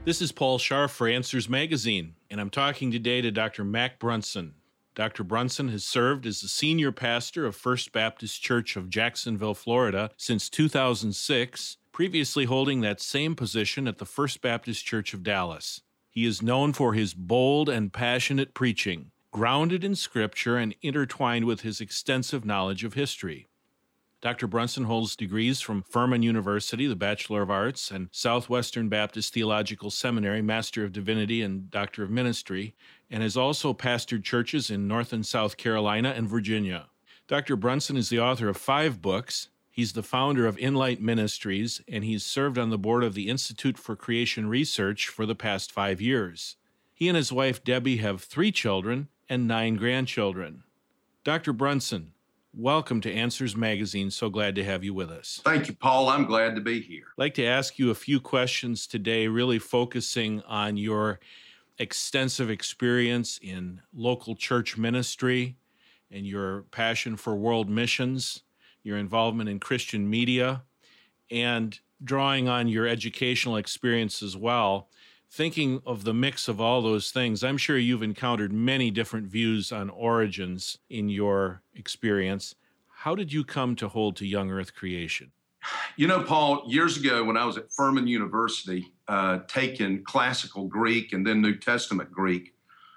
This is Paul Scharf for Answers Magazine, and I'm talking today to Dr. Mac Brunson. Dr. Brunson has served as the senior pastor of First Baptist Church of Jacksonville, Florida, since 2006, previously holding that same position at the First Baptist Church of Dallas. He is known for his bold and passionate preaching, grounded in Scripture and intertwined with his extensive knowledge of history. Dr. Brunson holds degrees from Furman University, the Bachelor of Arts, and Southwestern Baptist Theological Seminary, Master of Divinity and Doctor of Ministry, and has also pastored churches in North and South Carolina and Virginia. Dr. Brunson is the author of 5 books. He's the founder of Inlight Ministries, and he's served on the board of the Institute for Creation Research for the past 5 years. He and his wife, Debbie, have 3 children and 9 grandchildren. Dr. Brunson, welcome to Answers Magazine. So glad to have you with us. Thank you, Paul. I'm glad to be here. I'd like to ask you a few questions today, really focusing on your extensive experience in local church ministry and your passion for world missions, your involvement in Christian media, and drawing on your educational experience as well. Thinking of the mix of all those things, I'm sure you've encountered many different views on origins in your experience. How did you come to hold to young earth creation? You know, Paul, years ago when I was at Furman University, taking classical Greek and then New Testament Greek,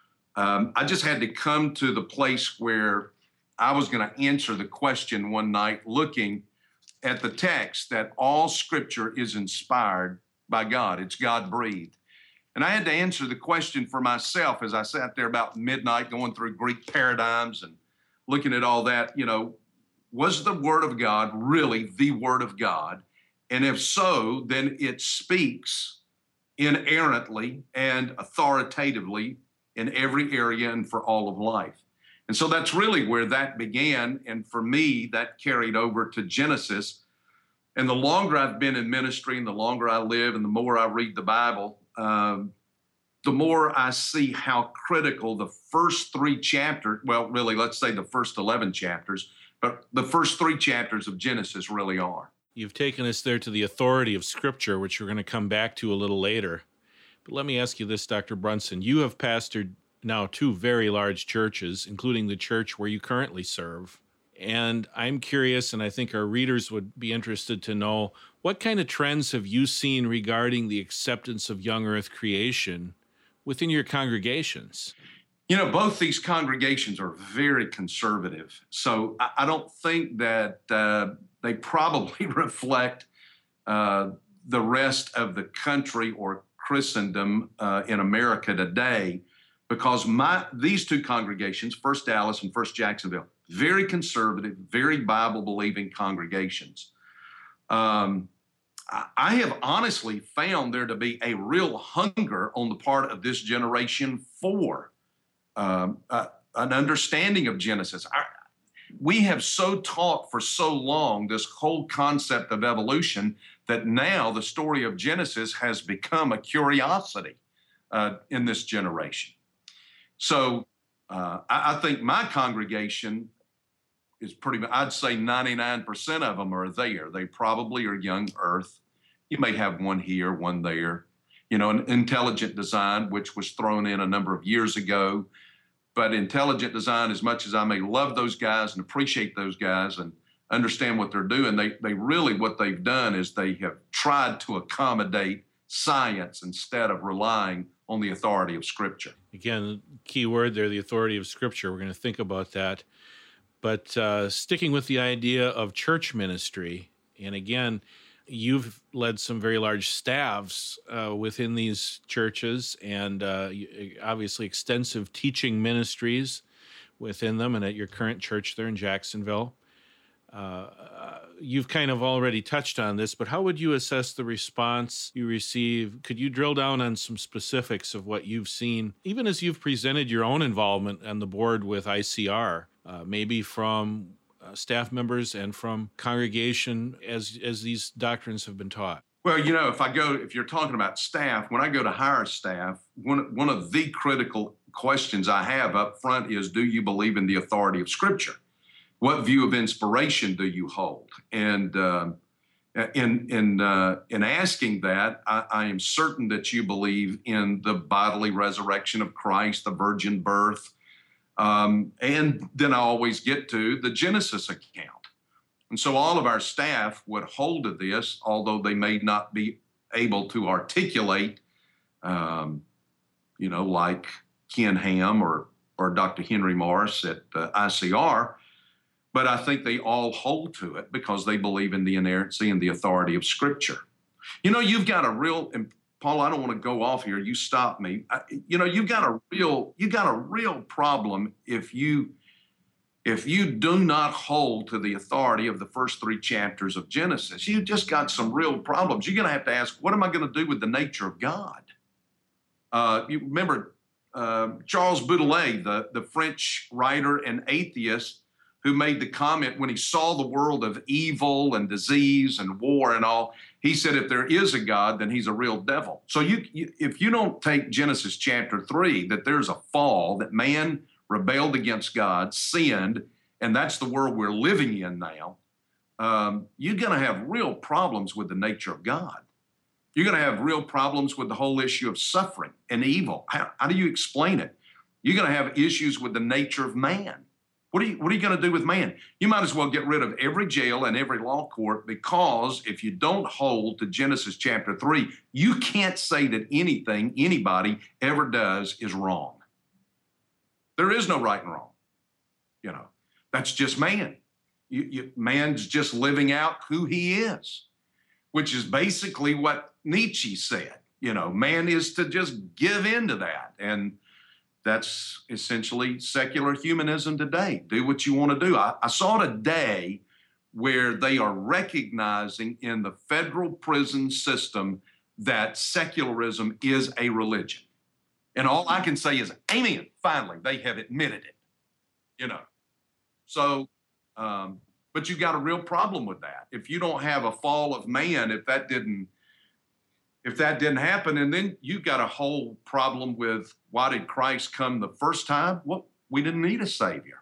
I just had to come to the place where I was going to answer the question one night looking at the text that all Scripture is inspired by God. It's God-breathed. And I had to answer the question for myself as I sat there about midnight going through Greek paradigms and looking at all that, was the Word of God really the Word of God? And if so, then it speaks inerrantly and authoritatively in every area and for all of life. And so that's really where that began. And for me, that carried over to Genesis. And the longer I've been in ministry and the longer I live and the more I read the Bible, the more I see how critical the first 3 chapters, well, really, let's say the first 11 chapters, but the first 3 chapters of Genesis really are. You've taken us there to the authority of Scripture, which we're going to come back to a little later. But let me ask you this, Dr. Brunson. You have pastored now 2 very large churches, including the church where you currently serve. And I'm curious, and I think our readers would be interested to know, what kind of trends have you seen regarding the acceptance of young earth creation within your congregations? Both these congregations are very conservative. So I don't think that they probably reflect the rest of the country or Christendom in America today, because these 2 congregations, First Dallas and First Jacksonville, very conservative, very Bible-believing congregations. I have honestly found there to be a real hunger on the part of this generation for an understanding of Genesis. We have so taught for so long this whole concept of evolution that now the story of Genesis has become a curiosity in this generation. So I think my congregation is I'd say 99% of them are there. They probably are young earth. You may have one here, one there. An intelligent design, which was thrown in a number of years ago. But intelligent design, as much as I may love those guys and appreciate those guys and understand what they're doing, they really, what they've done is they have tried to accommodate science instead of relying on the authority of Scripture. Again, key word there, the authority of Scripture. We're going to think about that. But sticking with the idea of church ministry, and again, you've led some very large staffs within these churches and obviously extensive teaching ministries within them and at your current church there in Jacksonville. You've kind of already touched on this, but how would you assess the response you receive? Could you drill down on some specifics of what you've seen, even as you've presented your own involvement on the board with ICR, maybe from staff members and from congregation as these doctrines have been taught? Well, if you're talking about staff, when I go to hire staff, one of the critical questions I have up front is, do you believe in the authority of Scripture? What view of inspiration do you hold? And In asking that, I am certain that you believe in the bodily resurrection of Christ, the virgin birth, and then I always get to the Genesis account. And so all of our staff would hold to this, although they may not be able to articulate, like Ken Ham or Dr. Henry Morris at ICR. But I think they all hold to it because they believe in the inerrancy and the authority of Scripture. You've got a real, and Paul, I don't want to go off here. You stop me. You've got a real problem if you do not hold to the authority of the first 3 chapters of Genesis. You just got some real problems. You're going to have to ask, what am I going to do with the nature of God? You remember Charles Baudelaire, the French writer and atheist, who made the comment when he saw the world of evil and disease and war and all, he said, if there is a God, then he's a real devil. So if you don't take Genesis chapter 3, that there's a fall, that man rebelled against God, sinned, and that's the world we're living in now, you're going to have real problems with the nature of God. You're going to have real problems with the whole issue of suffering and evil. How do you explain it? You're going to have issues with the nature of man. What are you going to do with man? You might as well get rid of every jail and every law court, because if you don't hold to Genesis chapter 3, you can't say that anything anybody ever does is wrong. There is no right and wrong. That's just man. Man's just living out who he is, which is basically what Nietzsche said. Man is to just give in to that. And that's essentially secular humanism today. Do what you want to do. I saw today where they are recognizing in the federal prison system that secularism is a religion. And all I can say is, amen, finally, they have admitted it, So, but you got a real problem with that. If you don't have a fall of man, if that didn't happen, and then you got a whole problem with, why did Christ come the first time? Well, we didn't need a savior.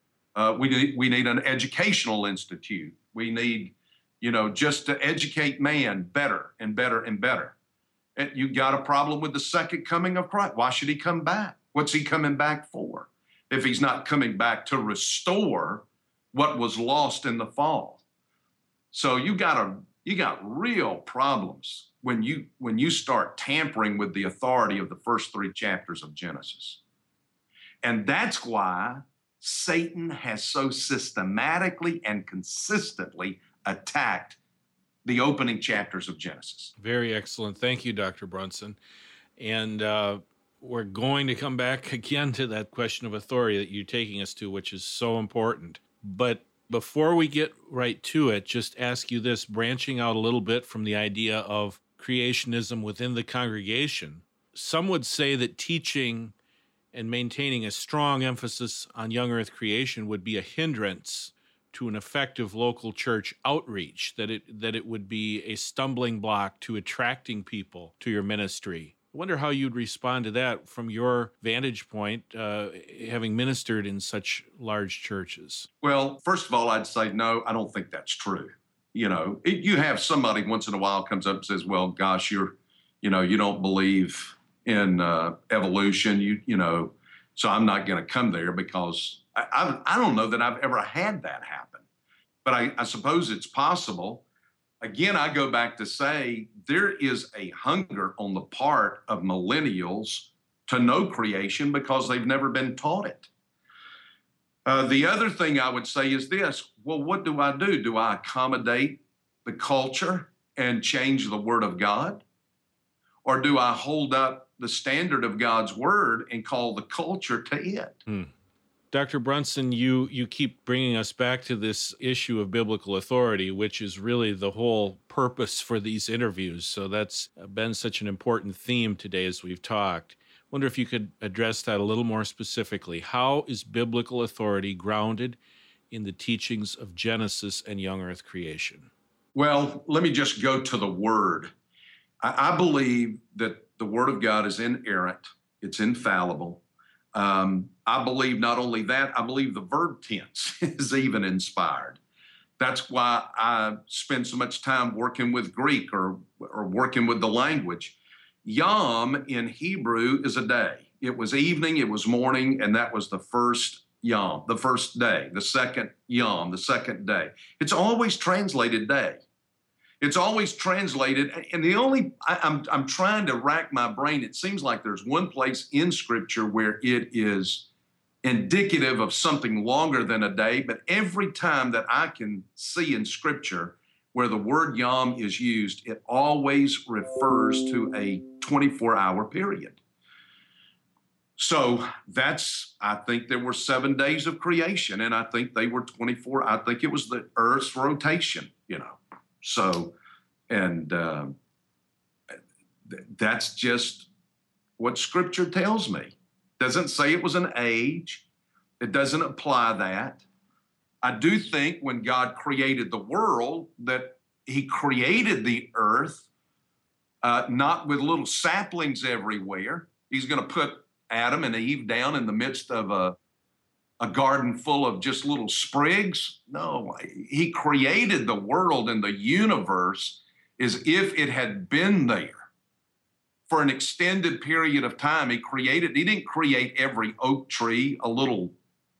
We need an educational institute. We need, just to educate man better and better and better. And you got a problem with the second coming of Christ. Why should he come back? What's he coming back for if he's not coming back to restore what was lost in the fall? So you got real problems when you start tampering with the authority of the first 3 chapters of Genesis. And that's why Satan has so systematically and consistently attacked the opening chapters of Genesis. Very excellent. Thank you, Dr. Brunson. And we're going to come back again to that question of authority that you're taking us to, which is so important. But before we get right to it, just ask you this, branching out a little bit from the idea of creationism within the congregation. Some would say that teaching and maintaining a strong emphasis on young earth creation would be a hindrance to an effective local church outreach, that it would be a stumbling block to attracting people to your ministry. I wonder how you'd respond to that from your vantage point, having ministered in such large churches. Well, first of all, I'd say, no, I don't think that's true. You have somebody once in a while comes up and says, well, gosh, you don't believe in evolution, so I'm not going to come there, because I don't know that I've ever had that happen. But I suppose it's possible. Again, I go back to say there is a hunger on the part of millennials to know creation because they've never been taught it. The other thing I would say is this: well, what do? Do I accommodate the culture and change the Word of God? Or do I hold up the standard of God's Word and call the culture to it? Dr. Brunson, you keep bringing us back to this issue of biblical authority, which is really the whole purpose for these interviews. So that's been such an important theme today as we've talked. I wonder if you could address that a little more specifically. How is biblical authority grounded in the teachings of Genesis and young earth creation? Well, let me just go to the Word. I believe that the Word of God is inerrant. It's infallible. I believe not only that, I believe the verb tense is even inspired. That's why I spend so much time working with Greek or working with the language. Yom in Hebrew is a day. It was evening, it was morning, and that was the first Yom, the first day, the second Yom, the second day. It's always translated day. It's always translated, and I'm trying to rack my brain. It seems like there's one place in Scripture where it is indicative of something longer than a day, but every time that I can see in Scripture where the word Yom is used, it always refers to a 24-hour period. So I think there were 7 days of creation, and I think they were 24. I think it was the Earth's rotation, So, and that's just what Scripture tells me. Doesn't say it was an age. It doesn't apply that. I do think when God created the world that he created the earth, not with little saplings everywhere. He's going to put Adam and Eve down in the midst of a garden full of just little sprigs. No, he created the world and the universe as if it had been there for an extended period of time. He didn't create every oak tree, a little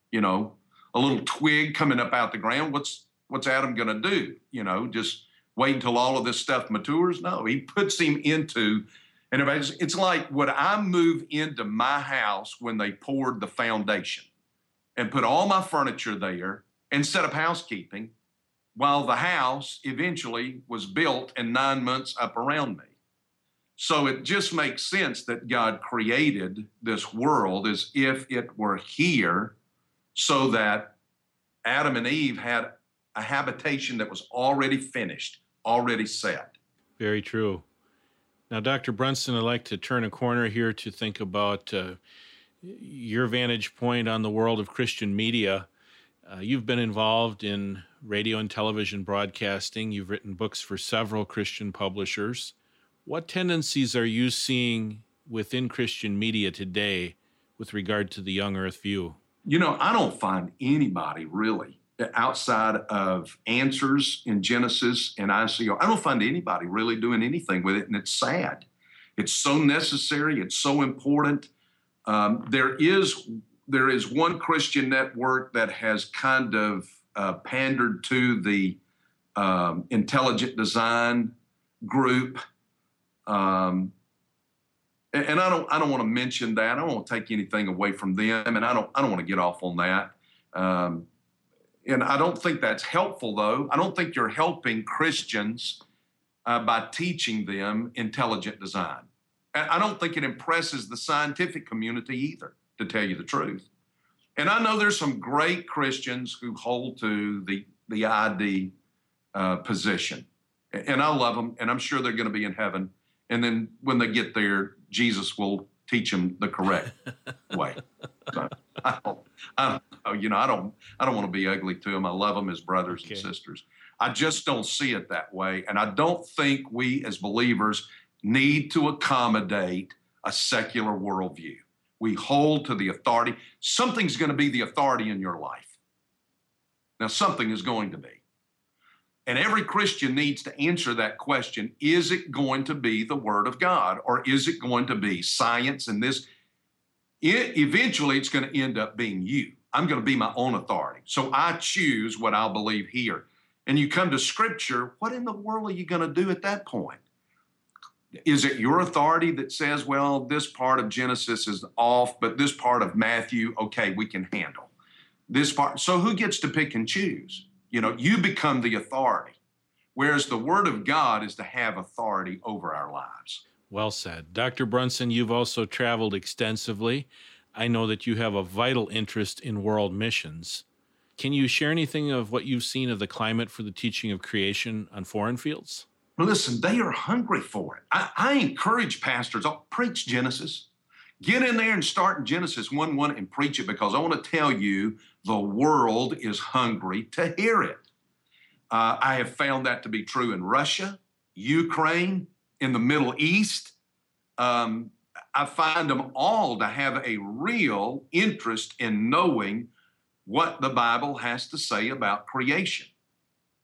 twig coming up out the ground. What's Adam going to do? Just wait until all of this stuff matures? No, he puts him into, and it's like, would I move into my house when they poured the foundation and put all my furniture there and set up housekeeping while the house eventually was built and 9 months up around me? So it just makes sense that God created this world as if it were here so that Adam and Eve had a habitation that was already finished, already set. Very true. Now, Dr. Brunson, I'd like to turn a corner here to think about your vantage point on the world of Christian media. You've been involved in radio and television broadcasting. You've written books for several Christian publishers. What tendencies are you seeing within Christian media today with regard to the young earth view? I don't find anybody really outside of Answers in Genesis and ICR. I don't find anybody really doing anything with it, and it's sad. It's so necessary. It's so important. There is one Christian network that has kind of pandered to the intelligent design group. And I don't want to mention that. I don't want to take anything away from them, and I don't want to get off on that. And I don't think that's helpful, though. I don't think you're helping Christians by teaching them intelligent design. And I don't think it impresses the scientific community either, to tell you the truth. And I know there's some great Christians who hold to the ID position, and I love them, and I'm sure they're going to be in heaven. And then when they get there, Jesus will teach them the correct way. So I don't want to be ugly to them. I love them as brothers and sisters. I just don't see it that way. And I don't think we as believers need to accommodate a secular worldview. We hold to the authority. Something's going to be the authority in your life. Now, something is going to be. And every Christian needs to answer that question. Is it going to be the Word of God, or is it going to be science and this? Eventually, it's going to end up being you. I'm going to be my own authority. So I choose what I'll believe here. And you come to Scripture, what in the world are you going to do at that point? Is it your authority that says, well, this part of Genesis is off, but this part of Matthew, okay, we can handle this part? So who gets to pick and choose? You become the authority, whereas the Word of God is to have authority over our lives. Well said. Dr. Brunson, you've also traveled extensively. I know that you have a vital interest in world missions. Can you share anything of what you've seen of the climate for the teaching of creation on foreign fields? Well, listen, they are hungry for it. I encourage pastors, preach Genesis. Get in there and start in Genesis 1:1 and preach it, because I want to tell you the world is hungry to hear it. I have found that to be true in Russia, Ukraine, in the Middle East. I find them all to have a real interest in knowing what the Bible has to say about creation.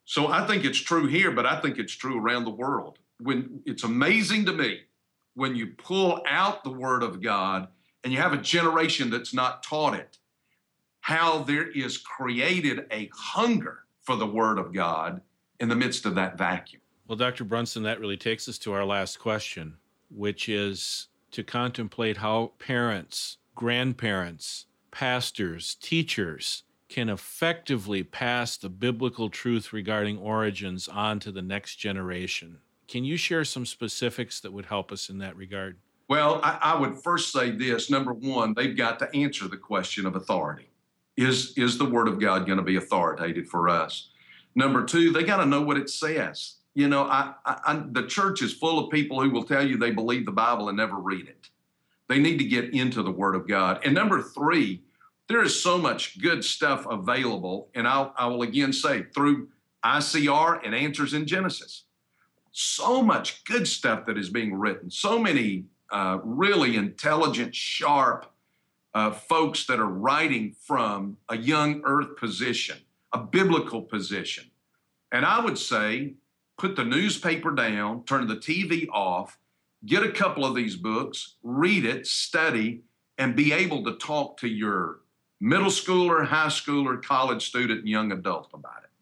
So I think it's true here, but I think it's true around the world. When it's amazing to me when you pull out the Word of God and you have a generation that's not taught it, how there is created a hunger for the Word of God in the midst of that vacuum. Well, Dr. Brunson, that really takes us to our last question, which is to contemplate how parents, grandparents, pastors, teachers can effectively pass the biblical truth regarding origins on to the next generation. Can you share some specifics that would help us in that regard? Well, I would first say this. Number one, they've got to answer the question of authority. Is the Word of God going to be authoritative for us? Number two, they got to know what it says. You know, the church is full of people who will tell you they believe the Bible and never read it. They need to get into the Word of God. And number three, there is so much good stuff available, and I will again say, through ICR and Answers in Genesis. So much good stuff that is being written, so many really intelligent, sharp folks that are writing from a young earth position, a biblical position. And I would say, put the newspaper down, turn the TV off, get a couple of these books, read it, study, and be able to talk to your middle schooler, high schooler, college student, and young adult about it.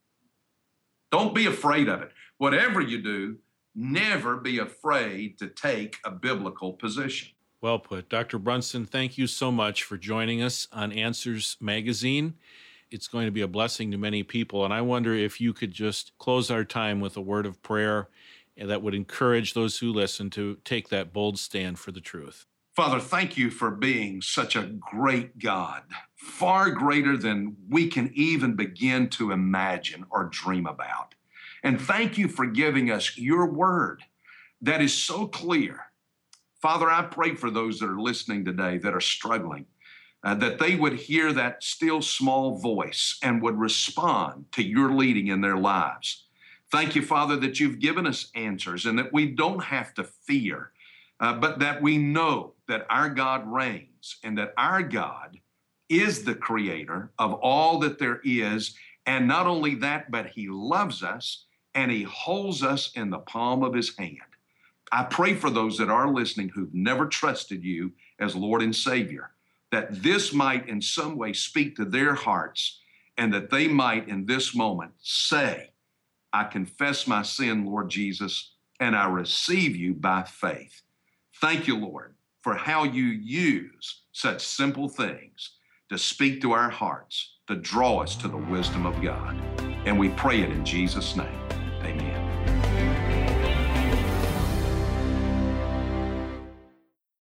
Don't be afraid of it. Whatever you do, never be afraid to take a biblical position. Well put. Dr. Brunson, thank you so much for joining us on Answers Magazine. It's going to be a blessing to many people, and I wonder if you could just close our time with a word of prayer that would encourage those who listen to take that bold stand for the truth. Father, thank you for being such a great God, far greater than we can even begin to imagine or dream about. And thank you for giving us your word that is so clear. Father, I pray for those that are listening today that are struggling, that they would hear that still small voice and would respond to your leading in their lives. Thank you, Father, that you've given us answers and that we don't have to fear, but that we know that our God reigns and that our God is the creator of all that there is. And not only that, but he loves us and he holds us in the palm of his hand. I pray for those that are listening who've never trusted you as Lord and Savior, that this might in some way speak to their hearts and that they might in this moment say, I confess my sin, Lord Jesus, and I receive you by faith. Thank you, Lord, for how you use such simple things to speak to our hearts, to draw us to the wisdom of God. And we pray it in Jesus' name. Amen.